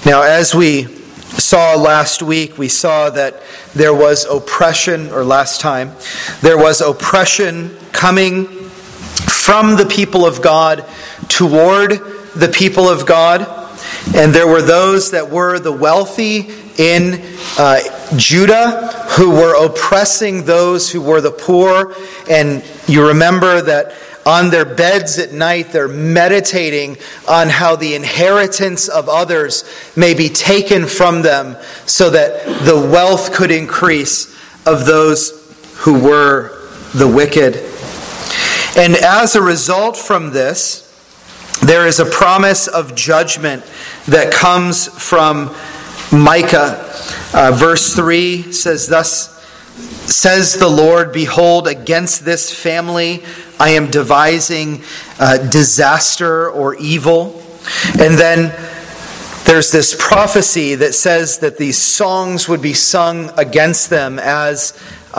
Now, as we saw last week, we saw that there was oppression, or last time, there was oppression coming from the people of God toward the people of God. And there were those that were the wealthy in Judah who were oppressing those who were the poor. And you remember that on their beds at night, they're meditating on how the inheritance of others may be taken from them so that the wealth could increase of those who were the wicked. And as a result from this, there is a promise of judgment that comes from Micah. Verse 3 says, "Thus says the Lord, behold, against this family I am devising disaster or evil." And then there's this prophecy that says that these songs would be sung against them as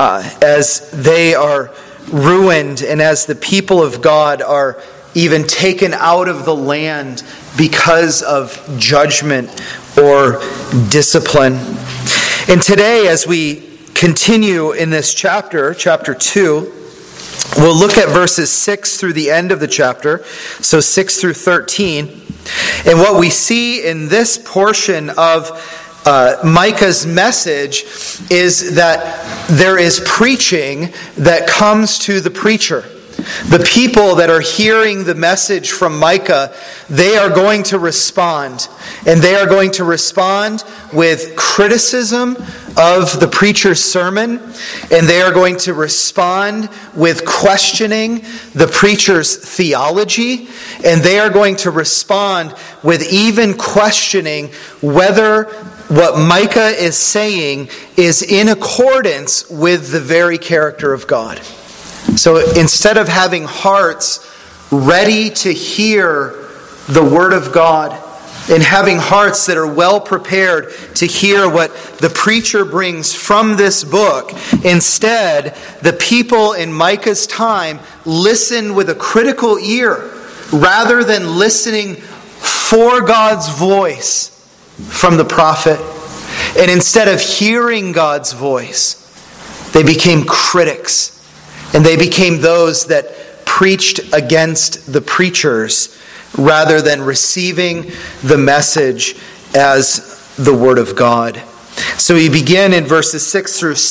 they are ruined and as the people of God are even taken out of the land because of judgment or discipline. And today, as we continue in this chapter 2, we'll look at verses 6 through the end of the chapter, so 6 through 13. And what we see in this portion of Micah's message is that there is preaching that comes to the preacher. The people that are hearing the message from Micah, they are going to respond. And they are going to respond with criticism of the preacher's sermon. And they are going to respond with questioning the preacher's theology. And they are going to respond with even questioning whether what Micah is saying is in accordance with the very character of God. So instead of having hearts ready to hear the Word of God and having hearts that are well prepared to hear what the preacher brings from this book, instead, the people in Micah's time listen with a critical ear rather than listening for God's voice from the prophet. And instead of hearing God's voice, they became critics. And they became those that preached against the preachers rather than receiving the message as the Word of God. So we begin in verses 6 and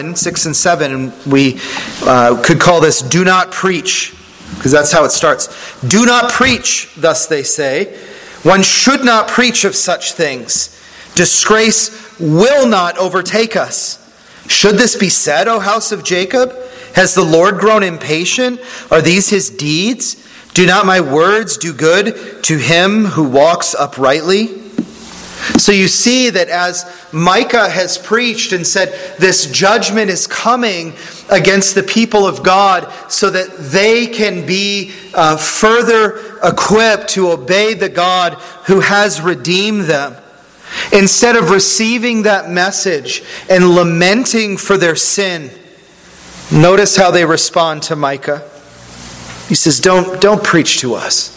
7, and we could call this "Do not preach," because that's how it starts. "Do not preach, thus they say. One should not preach of such things. Disgrace will not overtake us. Should this be said, O house of Jacob? Has the Lord grown impatient? Are these his deeds? Do not my words do good to him who walks uprightly?" So you see that as Micah has preached and said this judgment is coming against the people of God so that they can be further equipped to obey the God who has redeemed them. Instead of receiving that message and lamenting for their sin, notice how they respond to Micah. He says, don't preach to us.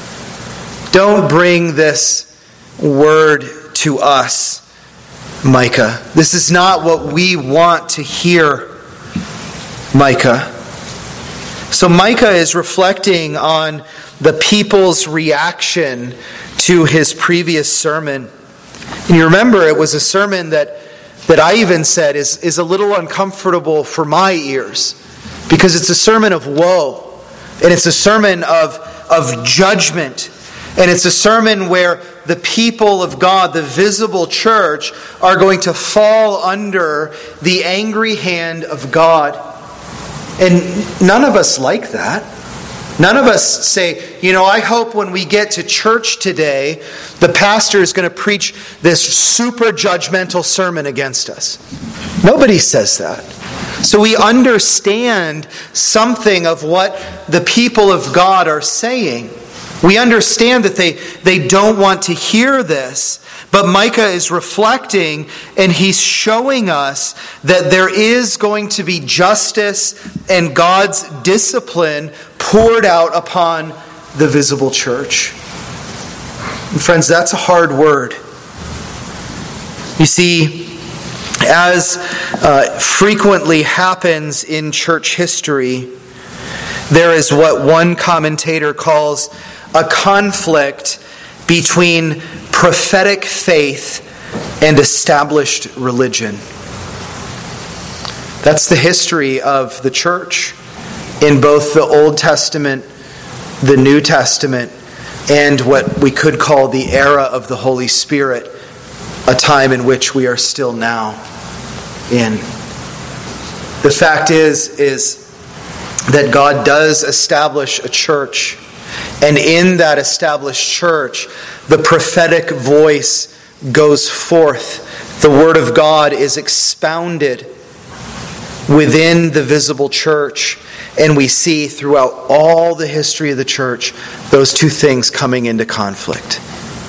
Don't bring this word to us, Micah. This is not what we want to hear, Micah. So Micah is reflecting on the people's reaction to his previous sermon. And you remember it was a sermon that I even said is a little uncomfortable for my ears, because it's a sermon of woe, and it's a sermon of judgment, and it's a sermon where the people of God, the visible church, are going to fall under the angry hand of God. And none of us like that. None of us say, I hope when we get to church today, the pastor is going to preach this super judgmental sermon against us. Nobody says that. So we understand something of what the people of God are saying. We understand that they don't want to hear this. But Micah is reflecting, and he's showing us that there is going to be justice and God's discipline poured out upon the visible church. And friends, that's a hard word. You see, as frequently happens in church history, there is what one commentator calls a conflict between prophetic faith and established religion. That's the history of the church in both the Old Testament, the New Testament, and what we could call the era of the Holy Spirit, a time in which we are still now in. The fact is that God does establish a church, and in that established church, the prophetic voice goes forth. The Word of God is expounded within the visible church, and we see throughout all the history of the church those two things coming into conflict.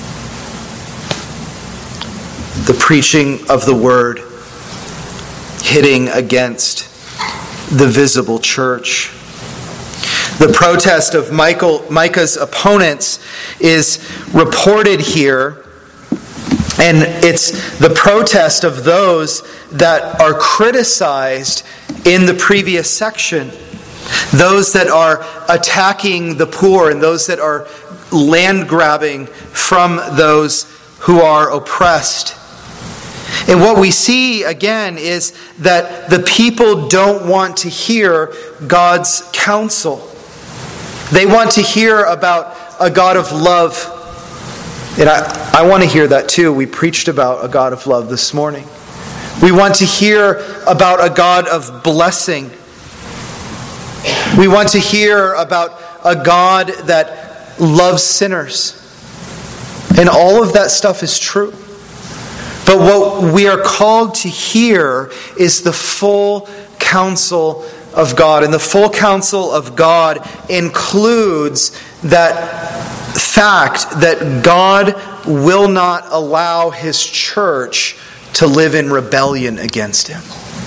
The preaching of the Word hitting against the visible church. The protest of Micah's opponents is reported here, and it's the protest of those that are criticized in the previous section. Those that are attacking the poor and those that are land grabbing from those who are oppressed. And what we see again is that the people don't want to hear God's counsel. They want to hear about a God of love. And I want to hear that too. We preached about a God of love this morning. We want to hear about a God of blessing. We want to hear about a God that loves sinners. And all of that stuff is true. But what we are called to hear is the full counsel of God. And the full counsel of God includes that fact that God will not allow His church to live in rebellion against Him.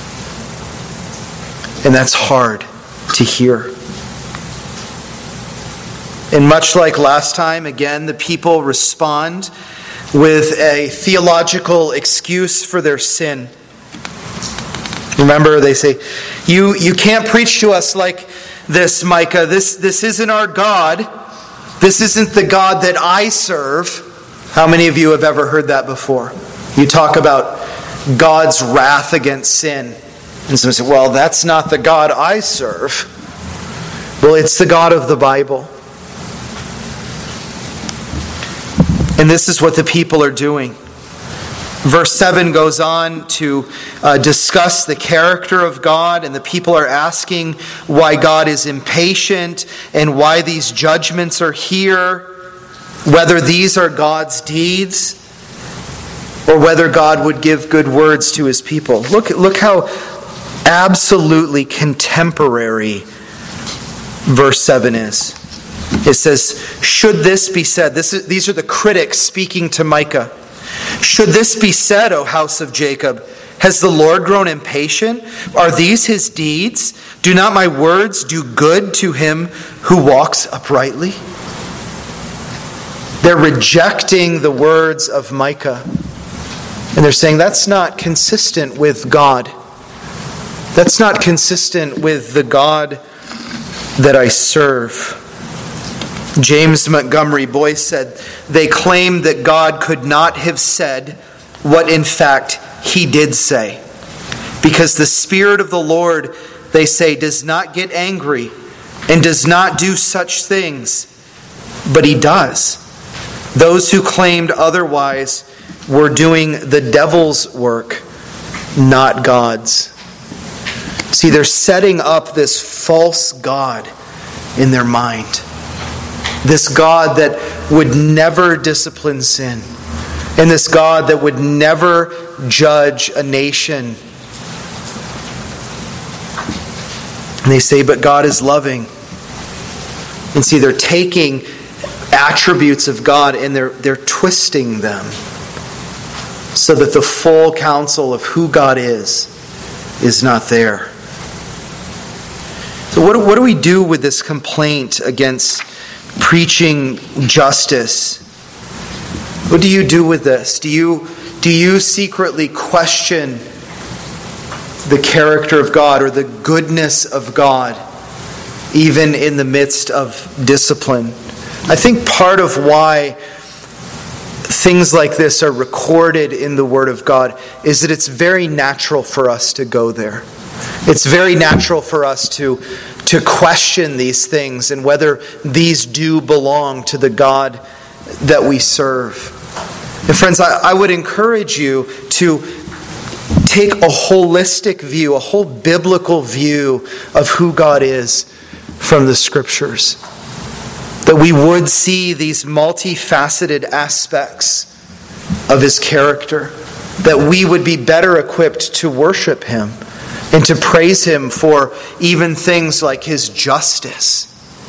And that's hard to hear. And much like last time, again, the people respond with a theological excuse for their sin. Remember, they say, you can't preach to us like this, Micah. This isn't our God. This isn't the God that I serve. How many of you have ever heard that before? You talk about God's wrath against sin. And someone says, well, that's not the God I serve. Well, it's the God of the Bible. And this is what the people are doing. Verse 7 goes on to discuss the character of God, and the people are asking why God is impatient and why these judgments are here, whether these are God's deeds or whether God would give good words to His people. Look how absolutely contemporary verse 7 is. It says, should this be said? These are the critics speaking to Micah. Should this be said, O house of Jacob? Has the Lord grown impatient? Are these His deeds? Do not my words do good to him who walks uprightly? They're rejecting the words of Micah. And they're saying that's not consistent with God. That's not consistent with the God that I serve. James Montgomery Boyce said, they claim that God could not have said what in fact He did say. Because the Spirit of the Lord, they say, does not get angry and does not do such things. But He does. Those who claimed otherwise were doing the devil's work, not God's. See, they're setting up this false God in their mind. This God that would never discipline sin. And this God that would never judge a nation. And they say, but God is loving. And see, they're taking attributes of God and they're twisting them so that the full counsel of who God is not there. So what do we do with this complaint against preaching justice? What do you do with this? Do you secretly question the character of God or the goodness of God, even in the midst of discipline? I think part of why things like this are recorded in the Word of God is that it's very natural for us to go there. It's very natural for us to question these things and whether these do belong to the God that we serve. And friends, I would encourage you to take a holistic view, a whole biblical view of who God is from the Scriptures. That we would see these multifaceted aspects of His character. That we would be better equipped to worship Him and to praise Him for even things like His justice.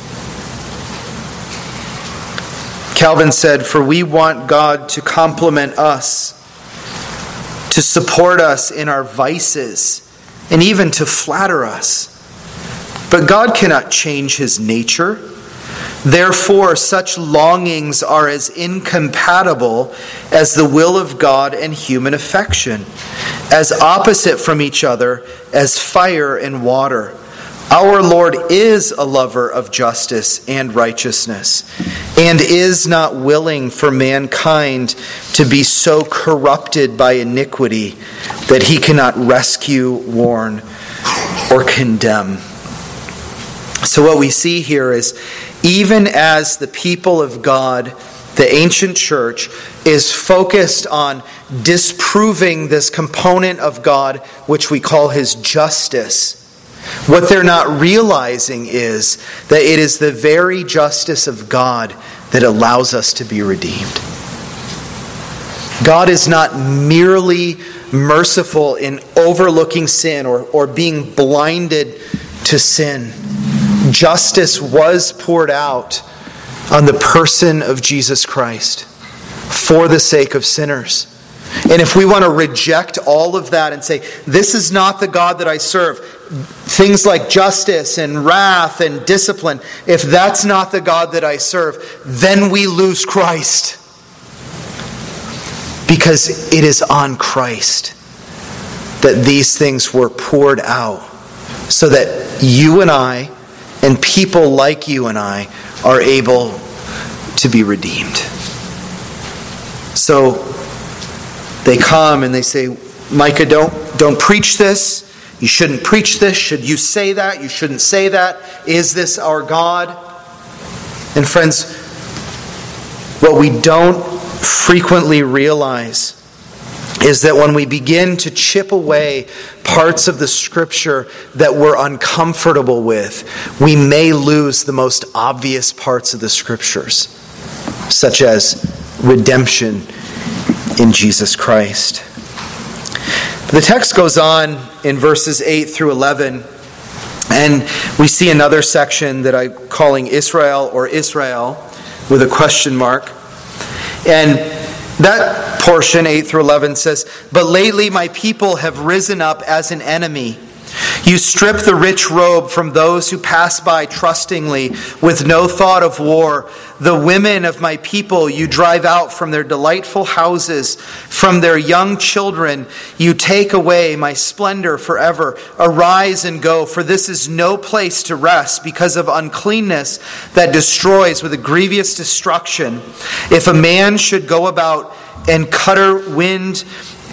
Calvin said, "For we want God to compliment us, to support us in our vices, and even to flatter us. But God cannot change His nature. Therefore, such longings are as incompatible as the will of God and human affection, as opposite from each other as fire and water. Our Lord is a lover of justice and righteousness, and is not willing for mankind to be so corrupted by iniquity that He cannot rescue, warn, or condemn." So what we see here is, even as the people of God, the ancient church, is focused on disproving this component of God, which we call His justice, what they're not realizing is that it is the very justice of God that allows us to be redeemed. God is not merely merciful in overlooking sin or being blinded to sin. Justice was poured out on the person of Jesus Christ for the sake of sinners. And if we want to reject all of that and say, this is not the God that I serve, things like justice and wrath and discipline, if that's not the God that I serve, then we lose Christ. Because it is on Christ that these things were poured out, so that you and I and people like you and I are able to be redeemed. So they come and they say, "Micah, don't preach this. You shouldn't preach this. Should you say that? You shouldn't say that. Is this our God?" And friends, what we don't frequently realize is that when we begin to chip away parts of the Scripture that we're uncomfortable with, we may lose the most obvious parts of the Scriptures, such as redemption in Jesus Christ. The text goes on in verses 8 through 11, and we see another section that I'm calling Israel, or Israel, with a question mark. And that portion, 8 through 11, says, "But lately my people have risen up as an enemy. You strip the rich robe from those who pass by trustingly, with no thought of war. The women of my people you drive out from their delightful houses. From their young children you take away my splendor forever. Arise and go, for this is no place to rest, because of uncleanness that destroys with a grievous destruction. If a man should go about and utter wind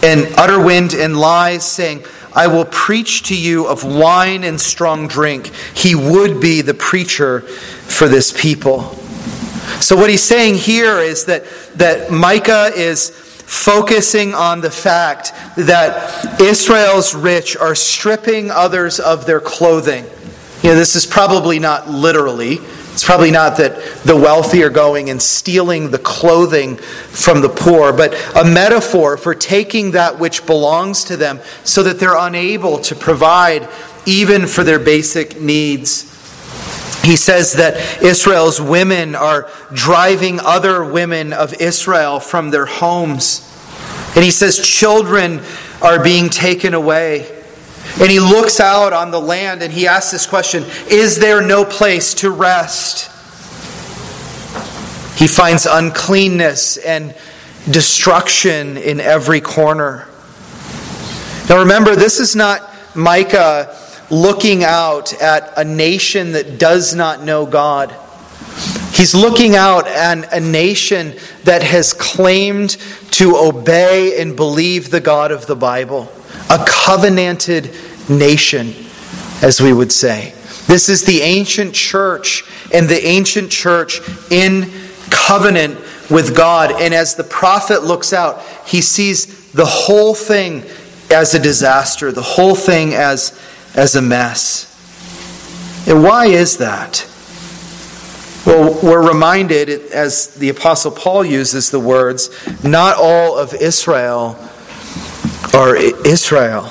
and lies, saying, I will preach to you of wine and strong drink, he would be the preacher for this people." So what he's saying here is that Micah is focusing on the fact that Israel's rich are stripping others of their clothing. This is probably not literally. It's probably not that the wealthy are going and stealing the clothing from the poor, but a metaphor for taking that which belongs to them so that they're unable to provide even for their basic needs. He says that Israel's women are driving other women of Israel from their homes. And he says children are being taken away. And he looks out on the land and he asks this question, is there no place to rest? He finds uncleanness and destruction in every corner. Now remember, this is not Micah looking out at a nation that does not know God. He's looking out at a nation that has claimed to obey and believe the God of the Bible. A covenanted nation, as we would say. This is the ancient church, and the ancient church in covenant with God. And as the prophet looks out, he sees the whole thing as a disaster, the whole thing as a mess. And why is that? Well, we're reminded, as the Apostle Paul uses the words, not all of Israel are Israel.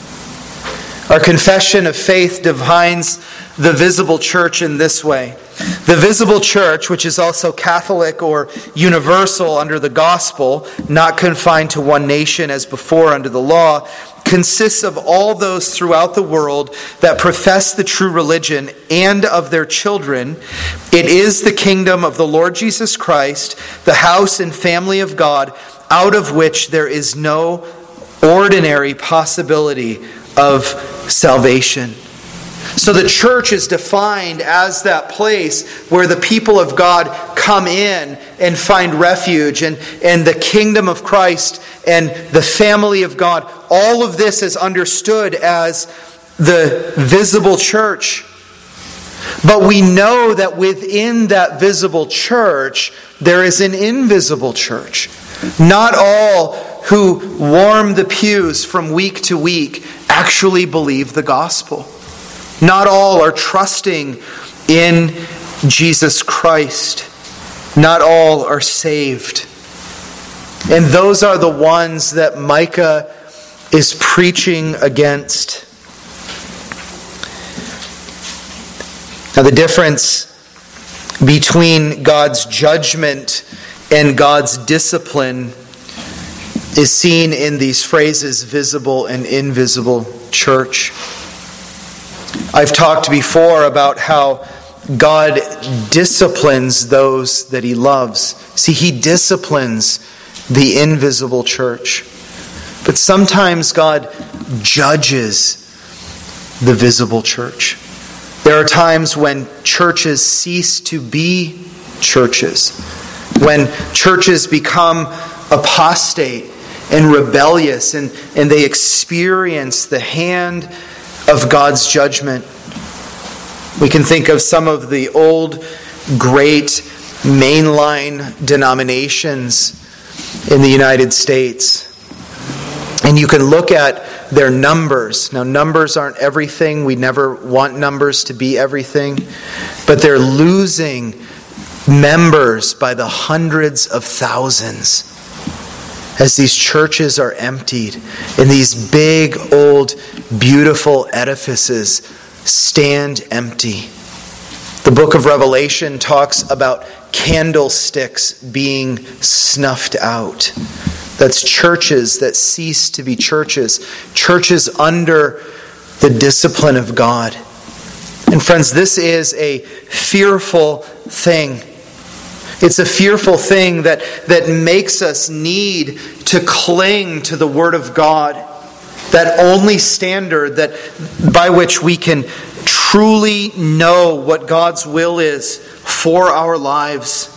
Our confession of faith defines the visible church in this way. The visible church, which is also Catholic or universal under the gospel, not confined to one nation as before under the law, consists of all those throughout the world that profess the true religion and of their children. It is the kingdom of the Lord Jesus Christ, the house and family of God, out of which there is no ordinary possibility of salvation. So the church is defined as that place where the people of God come in and find refuge, and the kingdom of Christ and the family of God. All of this is understood as the visible church. But we know that within that visible church, there is an invisible church. Not all who warm the pews from week to week actually believe the gospel. Not all are trusting in Jesus Christ. Not all are saved. And those are the ones that Micah is preaching against. Now, the difference between God's judgment and God's discipline is seen in these phrases, visible and invisible church. I've talked before about how God disciplines those that He loves. See, He disciplines the invisible church. But sometimes God judges the visible church. There are times when churches cease to be churches. When churches become apostate and rebellious, and they experience the hand of God's judgment. We can think of some of the old, great, mainline denominations in the United States. And you can look at their numbers. Now, numbers aren't everything. We never want numbers to be everything. But they're losing members by the hundreds of thousands as these churches are emptied and these big, old, beautiful edifices stand empty. The book of Revelation talks about candlesticks being snuffed out. That's churches that cease to be churches. Churches under the discipline of God. And friends, this is a fearful thing. It's a fearful thing that makes us need to cling to the Word of God. That only standard that by which we can truly know what God's will is for our lives.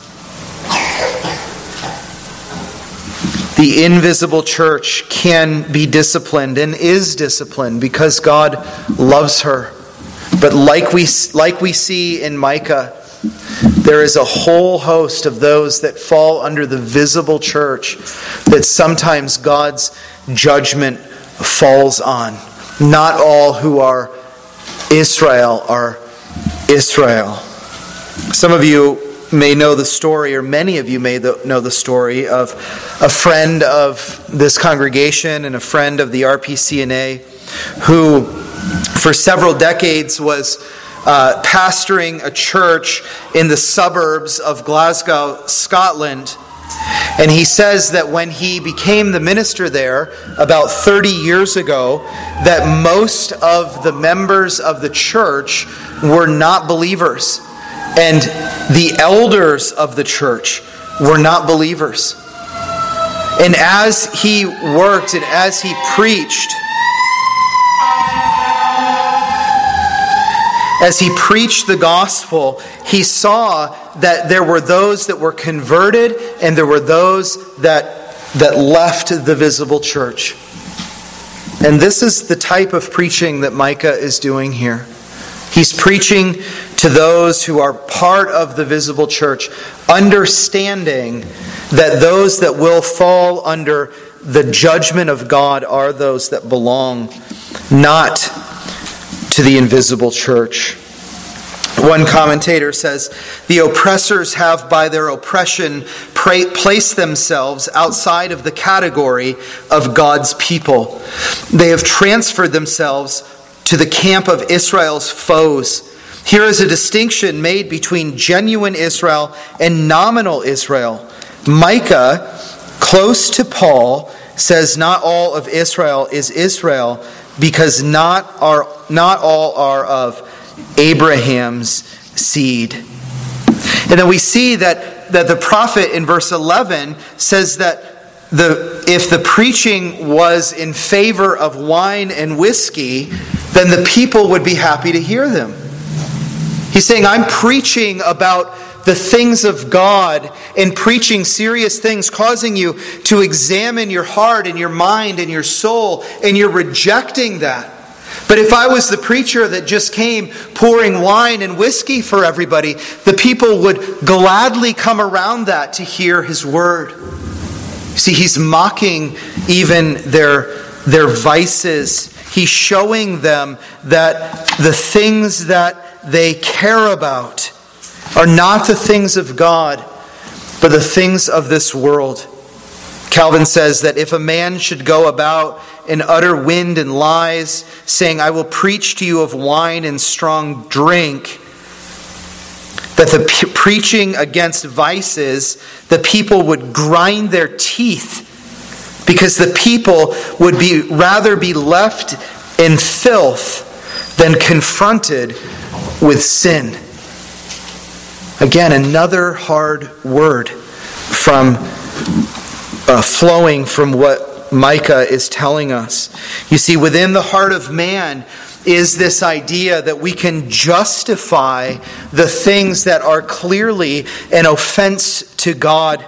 The invisible church can be disciplined and is disciplined because God loves her. But like we see in Micah, there is a whole host of those that fall under the visible church that sometimes God's judgment falls on. Not all who are Israel are Israel. Some of you may know the story, or many of you may know the story of a friend of this congregation and a friend of the RPCNA who for several decades was pastoring a church in the suburbs of Glasgow, Scotland. And he says that when he became the minister there about 30 years ago, that most of the members of the church were not believers. And the elders of the church were not believers. And as he worked and as he preached, the gospel, he saw that there were those that were converted and there were those that left the visible church. And this is the type of preaching that Micah is doing here. He's preaching to those who are part of the visible church, understanding that those that will fall under the judgment of God are those that belong not to the invisible church. One commentator says, the oppressors have by their oppression placed themselves outside of the category of God's people. They have transferred themselves to the camp of Israel's foes. Here is a distinction made between genuine Israel and nominal Israel. Micah, close to Paul, says not all of Israel is Israel because not all are of Abraham's seed. And then we see that the prophet in verse 11 says that if the preaching was in favor of wine and whiskey, then the people would be happy to hear them. He's saying, I'm preaching about the things of God and preaching serious things, causing you to examine your heart and your mind and your soul, and you're rejecting that. But if I was the preacher that just came pouring wine and whiskey for everybody, the people would gladly come around that to hear his word. See, he's mocking even their vices. He's showing them that the things that they care about are not the things of God, but the things of this world. Calvin says that if a man should go about and utter wind and lies, saying, I will preach to you of wine and strong drink, that the preaching against vices, the people would grind their teeth, because the people would rather be left in filth than confronted with sin. Again, another hard word flowing from what Micah is telling us. You see, within the heart of man is this idea that we can justify the things that are clearly an offense to God.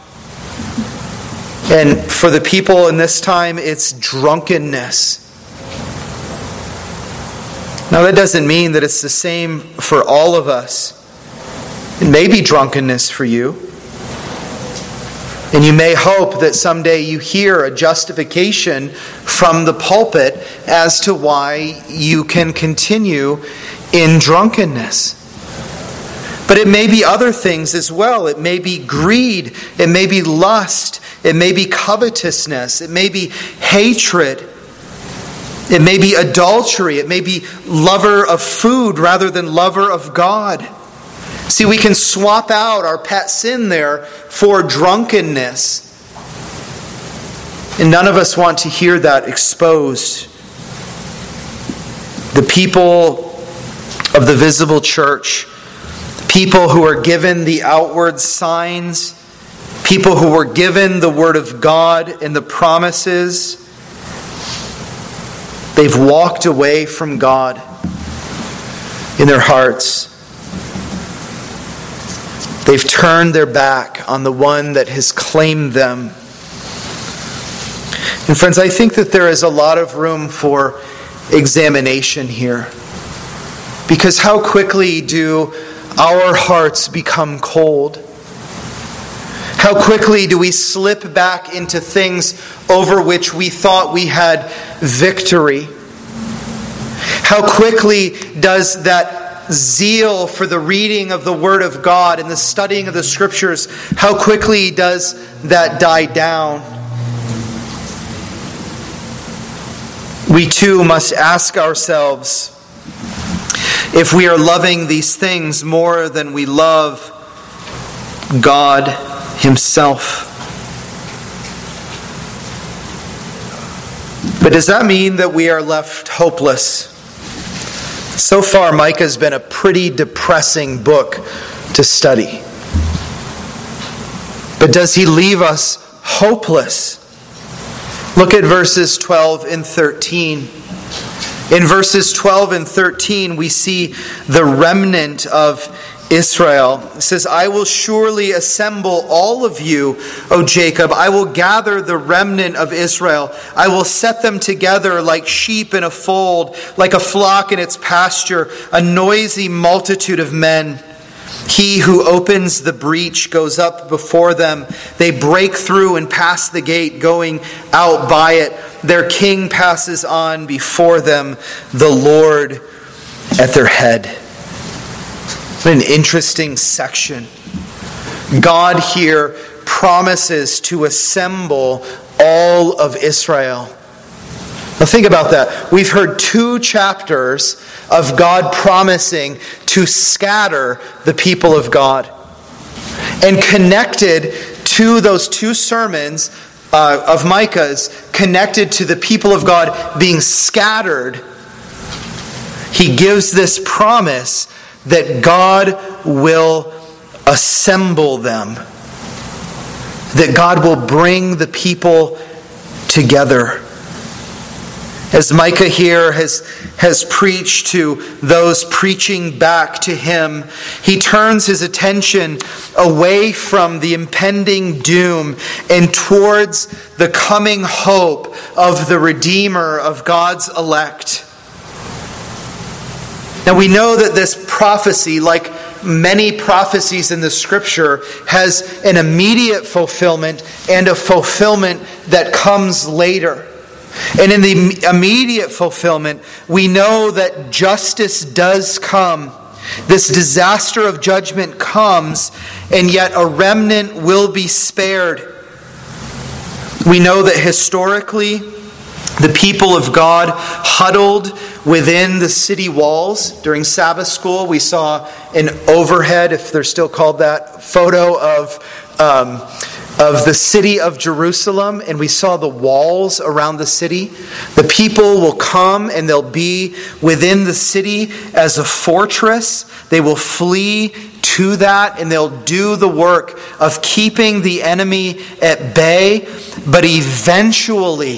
And for the people in this time, it's drunkenness. Now, that doesn't mean that it's the same for all of us. It may be drunkenness for you. And you may hope that someday you hear a justification from the pulpit as to why you can continue in drunkenness. But it may be other things as well. It may be greed. It may be lust. It may be covetousness. It may be hatred. It may be adultery. It may be lover of food rather than lover of God. See, we can swap out our pet sin there for drunkenness. And none of us want to hear that exposed. The people of the visible church, people who are given the outward signs, people who were given the Word of God and the promises, they've walked away from God in their hearts. They've turned their back on the one that has claimed them. And friends, I think that there is a lot of room for examination here. Because how quickly do our hearts become cold? How quickly do we slip back into things over which we thought we had victory? How quickly does that zeal for the reading of the Word of God and the studying of the Scriptures, how quickly does that die down? We too must ask ourselves if we are loving these things more than we love God Himself. But does that mean that we are left hopeless? So far, Micah has been a pretty depressing book to study. But does he leave us hopeless. Look at verses 12 and 13. In verses 12 and 13, we see the remnant of Israel. It says, I will surely assemble all of you, O Jacob. I will gather the remnant of Israel. I will set them together like sheep in a fold, like a flock in its pasture, a noisy multitude of men. He who opens the breach goes up before them. They break through and pass the gate, going out by it. Their king passes on before them, the Lord at their head. What an interesting section. God here promises to assemble all of Israel. Now think about that. We've heard 2 chapters of God promising to scatter the people of God. And connected to those 2 sermons of Micah's, connected to the people of God being scattered, he gives this promise that God will assemble them. That God will bring the people together. As Micah here has preached to those preaching back to him, he turns his attention away from the impending doom and towards the coming hope of the Redeemer of God's elect. Now we know that this prophecy, like many prophecies in the Scripture, has an immediate fulfillment and a fulfillment that comes later. And in the immediate fulfillment, we know that justice does come. This disaster of judgment comes, and yet a remnant will be spared. We know that historically, the people of God huddled within the city walls. During Sabbath school, we saw an overhead, if they're still called that, photo of the city of Jerusalem, and we saw the walls around the city. The people will come and they'll be within the city as a fortress. They will flee to that, and they'll do the work of keeping the enemy at bay. But eventually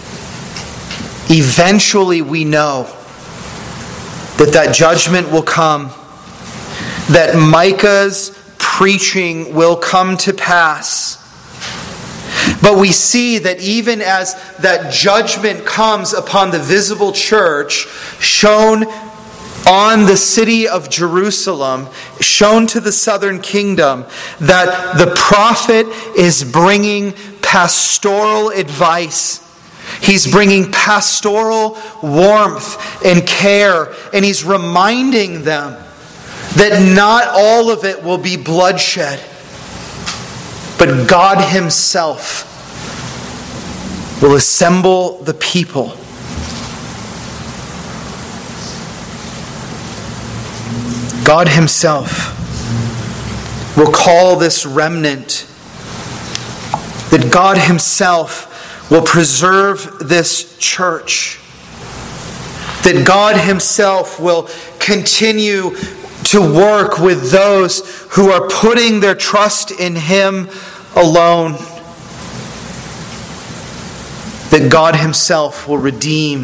we know that judgment will come, that Micah's preaching will come to pass. But we see that even as that judgment comes upon the visible church, shown on the city of Jerusalem, shown to the southern kingdom, that the prophet is bringing pastoral advice. He's bringing pastoral warmth and care, and he's reminding them that not all of it will be bloodshed, but God himself will assemble the people. God himself will call this remnant. That God himself will preserve this church. That God himself will continue to work with those who are putting their trust in him alone. That God himself will redeem.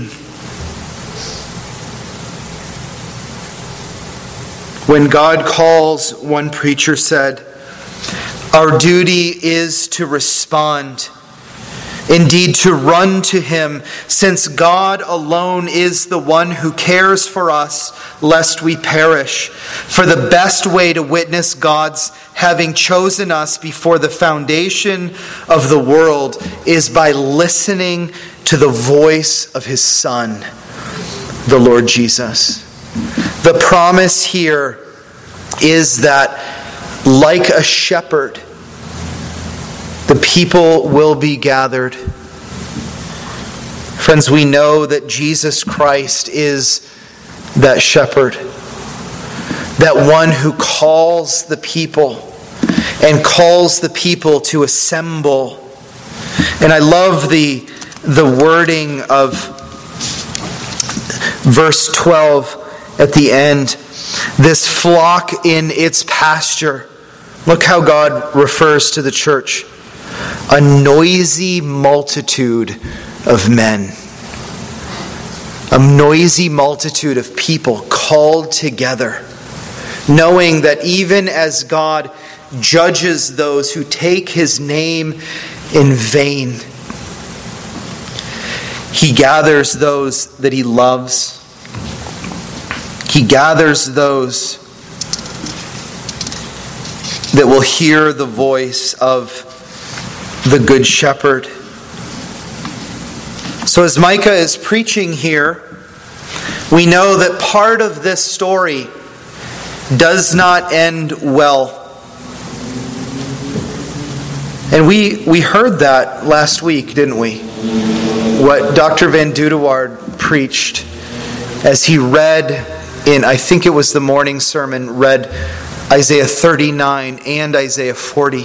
When God calls, one preacher said, our duty is to respond. Indeed, to run to him, since God alone is the one who cares for us, lest we perish. For the best way to witness God's having chosen us before the foundation of the world is by listening to the voice of his Son, the Lord Jesus. The promise here is that, like a shepherd, the people will be gathered. Friends, we know that Jesus Christ is that shepherd, that one who calls the people and calls the people to assemble. And I love the wording of verse 12 at the end. This flock in its pasture. Look how God refers to the church. a noisy multitude of men. A noisy multitude of people called together, knowing that even as God judges those who take his name in vain, he gathers those that he loves. He gathers those that will hear the voice of the Good Shepherd. So as Micah is preaching here, we know that part of this story does not end well. And we heard that last week, didn't we? What Dr. Van Dudewaard preached as he read in, I think it was the morning sermon, read Isaiah 39 and Isaiah 40.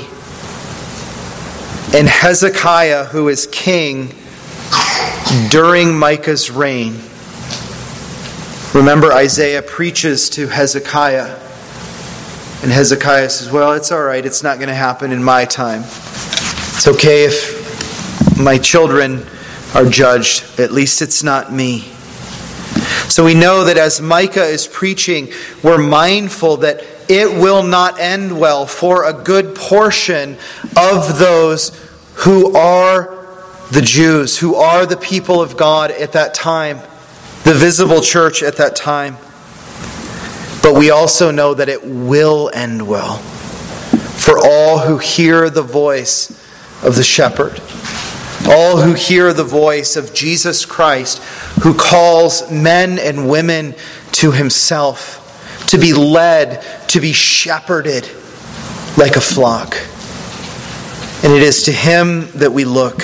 And Hezekiah, who is king during Micah's reign. Remember, Isaiah preaches to Hezekiah. And Hezekiah says, well, it's all right. It's not going to happen in my time. It's okay if my children are judged. At least it's not me. So we know that as Micah is preaching, we're mindful that it will not end well for a good portion of those who are the Jews, who are the people of God at that time, the visible church at that time. But we also know that it will end well for all who hear the voice of the shepherd, all who hear the voice of Jesus Christ, who calls men and women to himself, to be led, to be shepherded like a flock. And it is to him that we look.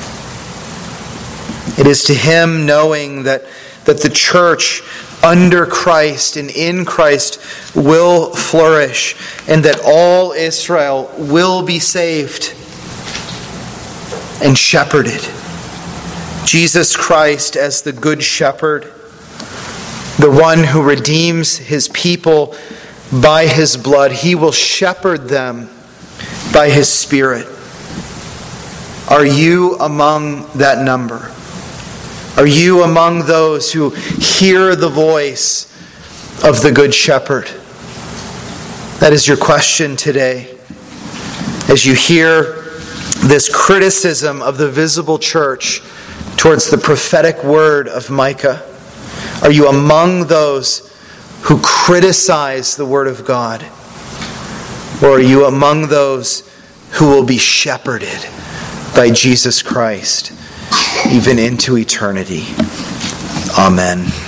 It is to him, knowing that the church under Christ and in Christ will flourish, and that all Israel will be saved and shepherded. Jesus Christ as the Good Shepherd, the one who redeems his people by his blood, he will shepherd them by his Spirit. Are you among that number? Are you among those who hear the voice of the Good Shepherd? That is your question today. As you hear this criticism of the visible church towards the prophetic word of Micah, are you among those who criticize the word of God? Or are you among those who will be shepherded by Jesus Christ even into eternity? Amen.